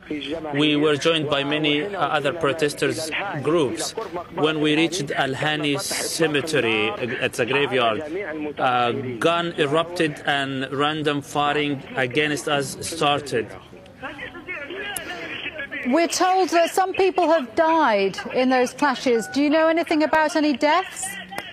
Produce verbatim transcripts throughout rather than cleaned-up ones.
We were joined by many other protesters groups. When we reached Al-Hani cemetery, it's a graveyard, a gun erupted and random firing against us started. We're told that some people have died in those clashes. Do you know anything about any deaths?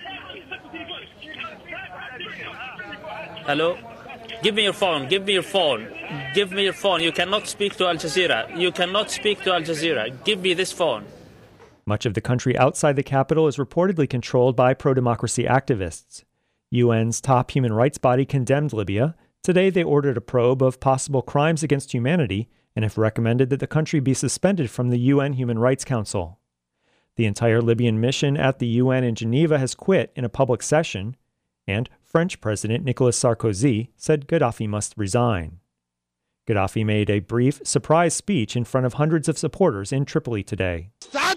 Hello? Give me your phone. Give me your phone. Give me your phone. You cannot speak to Al Jazeera. You cannot speak to Al Jazeera. Give me this phone. Much of the country outside the capital is reportedly controlled by pro-democracy activists. U N's top human rights body condemned Libya. Today they ordered a probe of possible crimes against humanity and have recommended that the country be suspended from the U N Human Rights Council. The entire Libyan mission at the U N in Geneva has quit in a public session, and French President Nicolas Sarkozy said Gaddafi must resign. Gaddafi made a brief, surprise speech in front of hundreds of supporters in Tripoli today.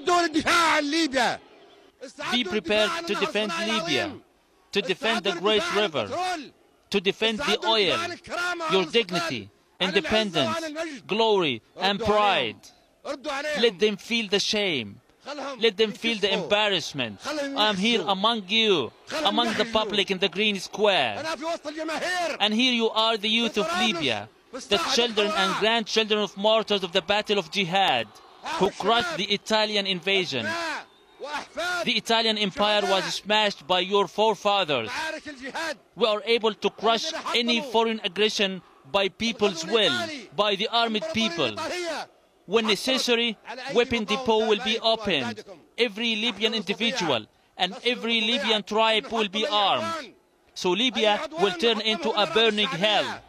Be prepared to defend Libya, to defend the Great River, to defend the oil, your dignity, independence, glory, and pride. Let them feel the shame. Let them feel the embarrassment. I'm here among you, among the public in the Green Square. And here you are, the youth of Libya, the children and grandchildren of martyrs of the Battle of Jihad, who crushed the Italian invasion. The Italian Empire was smashed by your forefathers. We are able to crush any foreign aggression by people's will, by the armed people. When necessary, weapon depot will be opened. Every Libyan individual and every Libyan tribe will be armed. So Libya will turn into a burning hell.